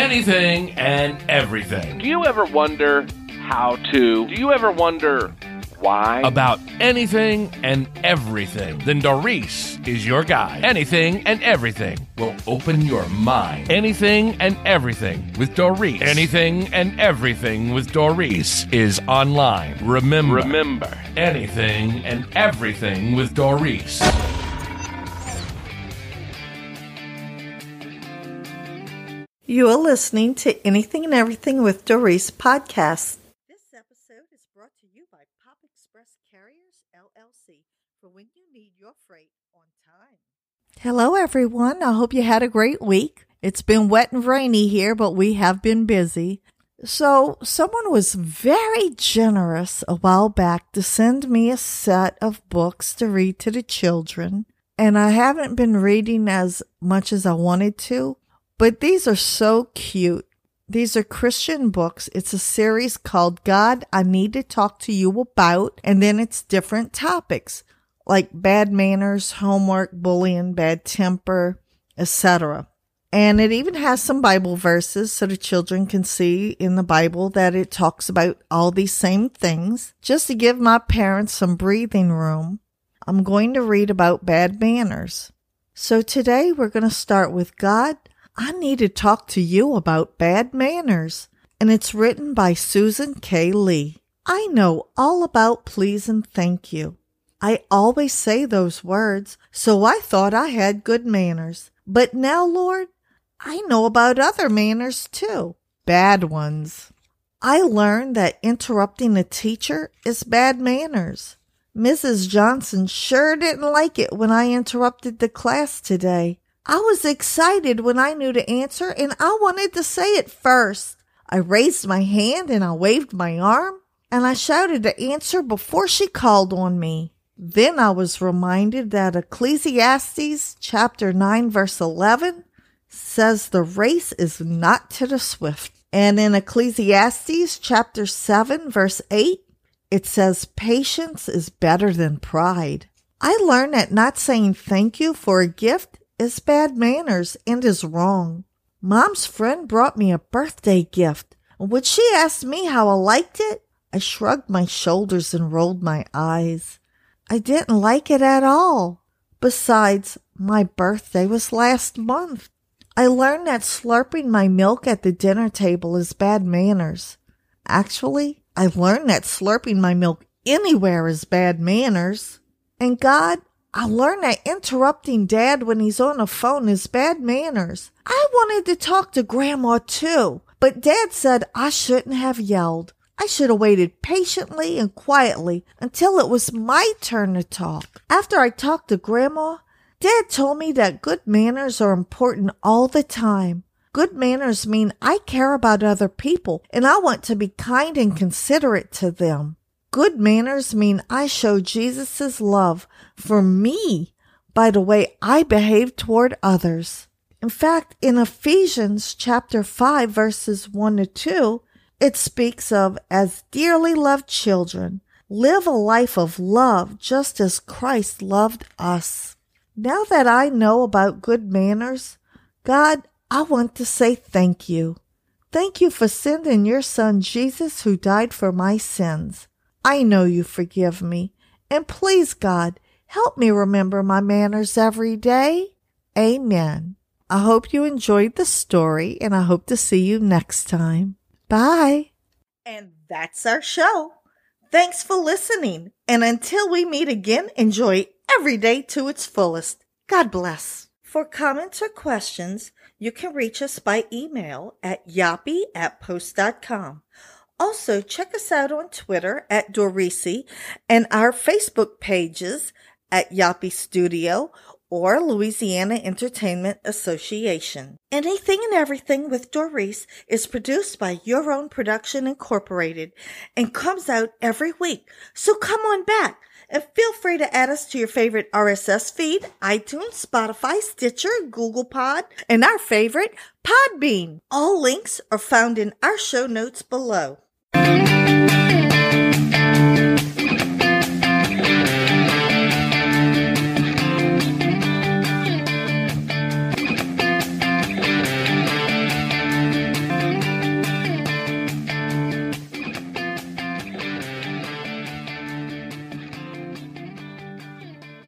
anything and everything. Do you ever wonder how to? Do you ever wonder why? About anything and everything. Then Doris is your guide. Anything and everything will open your mind. Anything and everything with Doris. Anything and everything with Doris is online. Remember. Anything and everything with Doris. You are listening to Anything and Everything with Doris podcast. This episode is brought to you by Pop Express Carriers, LLC, for when you need your freight on time. Hello, everyone. I hope you had a great week. It's been wet and rainy here, but we have been busy. So, someone was very generous a while back to send me a set of books to read to the children, and I haven't been reading as much as I wanted to. But these are so cute. These are Christian books. It's a series called God, I Need to Talk to You About, and then it's different topics like bad manners, homework, bullying, bad temper, etc. And it even has some Bible verses so the children can see in the Bible that it talks about all these same things. Just to give my parents some breathing room, I'm going to read about bad manners. So today we're going to start with God, I Need to Talk to You About Bad Manners, and it's written by Susan K. Lee. I know all about please and thank you. I always say those words, so I thought I had good manners. But now, Lord, I know about other manners too, bad ones. I learned that interrupting a teacher is bad manners. Mrs. Johnson sure didn't like it when I interrupted the class today. I was excited when I knew the answer, and I wanted to say it first. I raised my hand and I waved my arm, and I shouted the answer before she called on me. Then I was reminded that Ecclesiastes chapter 9 verse 11 says the race is not to the swift. And in Ecclesiastes chapter 7 verse 8, it says patience is better than pride. I learned that not saying thank you for a gift is bad manners and is wrong. Mom's friend brought me a birthday gift. When she asked me how I liked it, I shrugged my shoulders and rolled my eyes. I didn't like it at all. Besides, my birthday was last month. I learned that slurping my milk at the dinner table is bad manners. Actually, I learned that slurping my milk anywhere is bad manners. And God, I learned that interrupting Dad when he's on the phone is bad manners. I wanted to talk to Grandma too, but Dad said I shouldn't have yelled. I should have waited patiently and quietly until it was my turn to talk. After I talked to Grandma, Dad told me that good manners are important all the time. Good manners mean I care about other people and I want to be kind and considerate to them. Good manners mean I show Jesus' love for me by the way I behave toward others. In fact, in Ephesians chapter 5 verses 1 to 2, it speaks of, as dearly loved children, live a life of love just as Christ loved us. Now that I know about good manners, God, I want to say thank you. Thank you for sending your son Jesus who died for my sins. I know you forgive me. And please, God, help me remember my manners every day. Amen. I hope you enjoyed the story, and I hope to see you next time. Bye. And that's our show. Thanks for listening. And until we meet again, enjoy every day to its fullest. God bless. For comments or questions, you can reach us by email at yappy@post.com. Also, check us out on Twitter at Dorisi and our Facebook pages at Yappy Studio or Louisiana Entertainment Association. Anything and Everything with Doris is produced by Your Own Production Incorporated and comes out every week. So come on back and feel free to add us to your favorite RSS feed, iTunes, Spotify, Stitcher, Google Pod, and our favorite, Podbean. All links are found in our show notes below.